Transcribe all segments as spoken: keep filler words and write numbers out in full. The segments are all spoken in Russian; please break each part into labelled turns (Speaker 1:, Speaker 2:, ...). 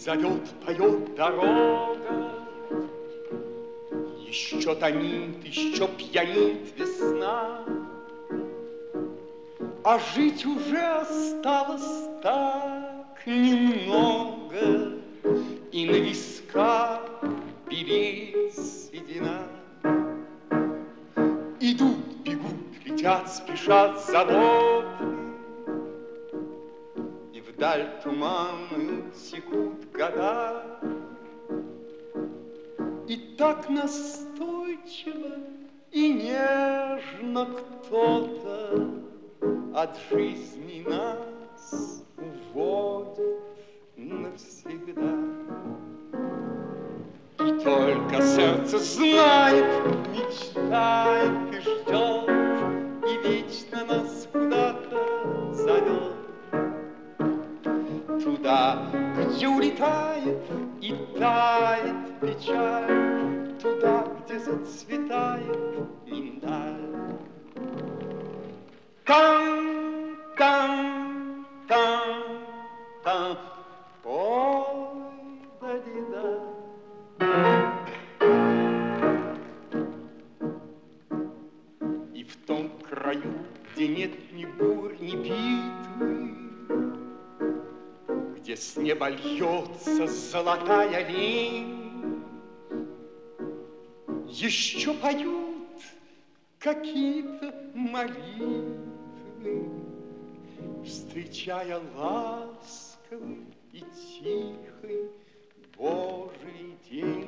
Speaker 1: зовет, поет дорога. Еще томит, еще пьянит весна, а жить уже осталось так немного, и на висках белеет седина. Идут, бегут, летят, спешат заботы, и вдаль туманную текут года. И так настойчиво и нежно кто-то от жизни нас уводит навсегда. И только сердце знает, мечтает и ждет, и вечно нас куда-то зовет. Туда, где улетает и тает печаль, туда, где зацветает миндаль. Там, там, там, там, ой, да-ди-да. И в том краю, где нет ни бур, ни битвы, где с неба льется золотая лень, еще поют какие-то молитвы, встречая ласковый и тихий Божий день.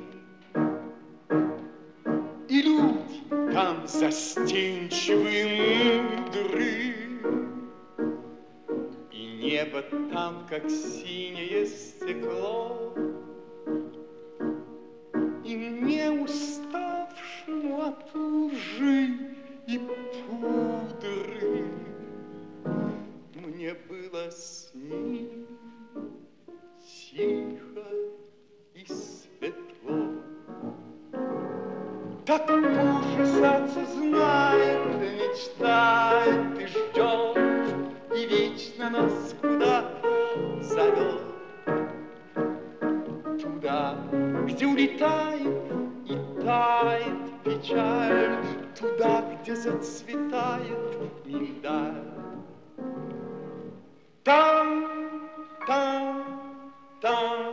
Speaker 1: И люди там застенчивые, мудрые, и небо там, как синее стекло. И мне, уставшему от лжи и пудры, мне было с ним тихо и светло. Так ужасаться знает, мечтает и ждет, и вечно нас куда-то зовет. Туда, где улетает и тает печаль, туда, где зацветает миндаль. Там, там, там,